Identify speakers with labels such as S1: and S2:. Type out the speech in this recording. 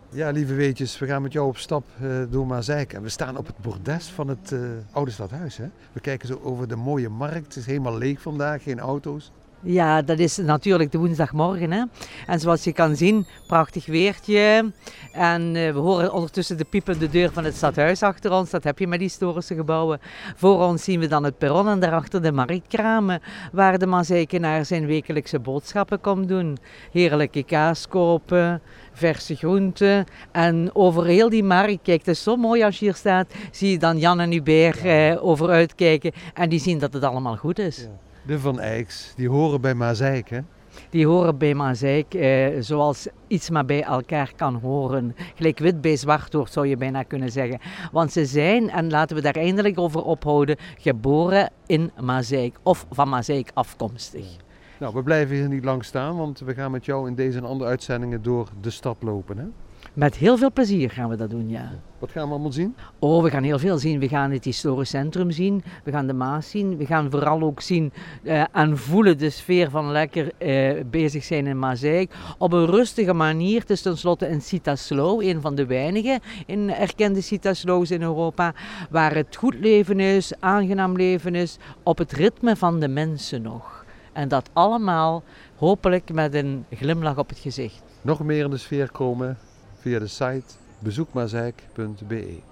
S1: Ja, lieve weetjes, we gaan met jou op stap door Maaseik. En we staan op het bordes van het oude stadhuis. Hè? We kijken zo over de mooie markt. Het is helemaal leeg vandaag, geen auto's.
S2: Ja, dat is natuurlijk de woensdagmorgen. Hè. En zoals je kan zien, prachtig weertje. En we horen ondertussen de piepende deur van het stadhuis achter ons. Dat heb je met historische gebouwen. Voor ons zien we dan het perron en daarachter de marktkramen. Waar de Maaseikenaar zijn wekelijkse boodschappen komt doen. Heerlijke kaas kopen, verse groenten. En over heel die markt, kijk, het is zo mooi als je hier staat. Zie je dan Jan en Hubert over uitkijken. En die zien dat het allemaal goed is.
S1: Ja. De Van Eycks, die horen bij Maaseik, hè?
S2: Die horen bij Maaseik zoals iets maar bij elkaar kan horen. Gelijk wit bij zwart hoort, zou je bijna kunnen zeggen. Want ze zijn, en laten we daar eindelijk over ophouden, geboren in Maaseik of van Maaseik afkomstig.
S1: Nou, we blijven hier niet lang staan, want we gaan met jou in deze en andere uitzendingen door de stad lopen, hè?
S2: Met heel veel plezier gaan we dat doen, ja.
S1: Wat gaan we allemaal zien?
S2: Oh, we gaan heel veel zien. We gaan het historisch centrum zien, we gaan de Maas zien. We gaan vooral ook zien en voelen de sfeer van lekker bezig zijn in Maaseik. Op een rustige manier. Het is tenslotte een Citaslow, een van de weinige erkende Citaslows in Europa, waar het goed leven is, aangenaam leven is, op het ritme van de mensen nog. En dat allemaal hopelijk met een glimlach op het gezicht.
S1: Nog meer in de sfeer komen via de site bezoekmaaseik.be.